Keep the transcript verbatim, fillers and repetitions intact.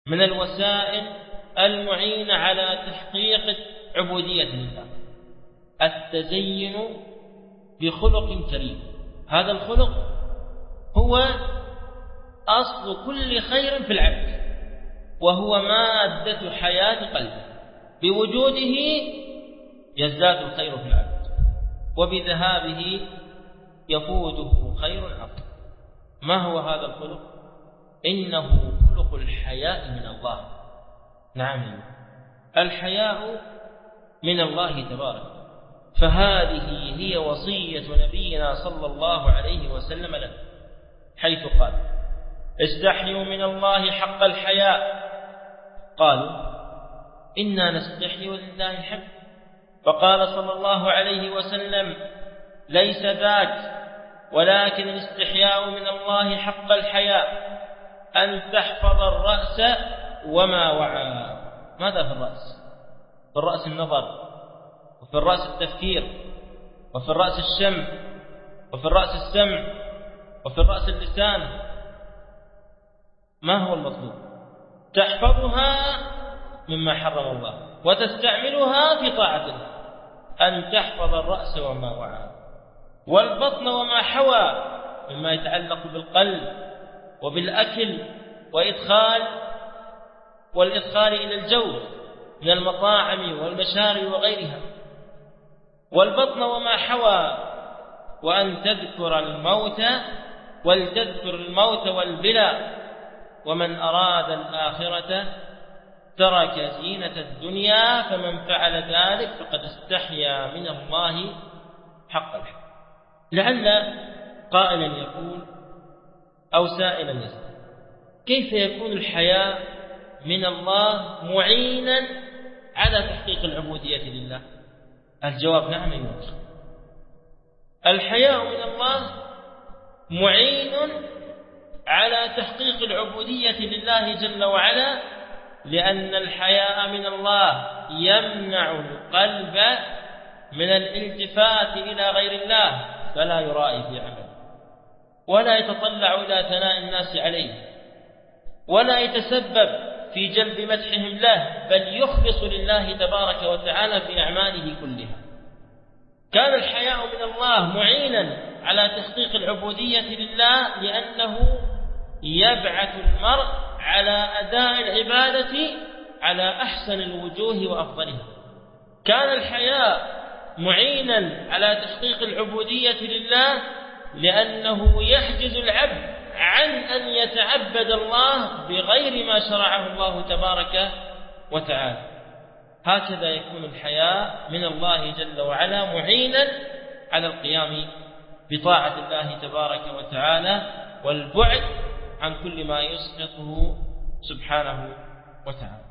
من الوسائل المعينة على تحقيق عبودية لله التزين بخلق كريم. هذا الخلق هو أصل كل خير في العبد، وهو مادة حياة قلبه. بوجوده يزداد الخير في العبد، وبذهابه يفوته خير عظيم. ما هو هذا الخلق؟ إنه خلق الحياء من الله. نعم، الحياء من الله تبارك. فهذه هي وصية نبينا صلى الله عليه وسلم لنا، حيث قال: استحيوا من الله حق الحياء. قالوا: إنا نستحي ولله الحمد. فقال صلى الله عليه وسلم: ليس ذاك، ولكن الاستحياء من الله حق الحياء أن تحفظ الرأس وما وعى. ماذا في الرأس؟ في الرأس النظر، وفي الرأس التفكير، وفي الرأس الشم، وفي الرأس السمع، وفي الرأس اللسان. ما هو المطلوب؟ تحفظها مما حرم الله وتستعملها في طاعة الله. أن تحفظ الرأس وما وعى، والبطن وما حوى مما يتعلق بالقلب وبالأكل وإدخال والإدخال إلى الجوف من المطاعم والمشارب وغيرها. والبطن وما حوى، وأن تذكر الموت ولتذكر الموت والبلى. ومن أراد الآخرة ترك زينة الدنيا، فمن فعل ذلك فقد استحيا من الله حق الحق. لعل قائلا يقول أو سائلا يسأل: كيف يكون الحياء من الله معينا على تحقيق العبودية لله؟ الجواب: نعم يوجد. الحياء من الله معين على تحقيق العبودية لله جل وعلا، لأن الحياء من الله يمنع القلب من الالتفات إلى غير الله، فلا يرائي في عمله، ولا يتطلع إلى ثناء الناس عليه، ولا يتسبب في جلب مدحهم له، بل يخلص لله تبارك وتعالى في أعماله كلها. كان الحياء من الله معينا على تحقيق العبودية لله، لأنه يبعث المرء على أداء العبادة على أحسن الوجوه وأفضلها. كان الحياء معينا على تحقيق العبودية لله، لأنه يحجز العبد عن أن يتعبد الله بغير ما شرعه الله تبارك وتعالى. هكذا يكون الحياء من الله جل وعلا معينا على القيام بطاعة الله تبارك وتعالى، والبعد عن كل ما يسقطه سبحانه وتعالى.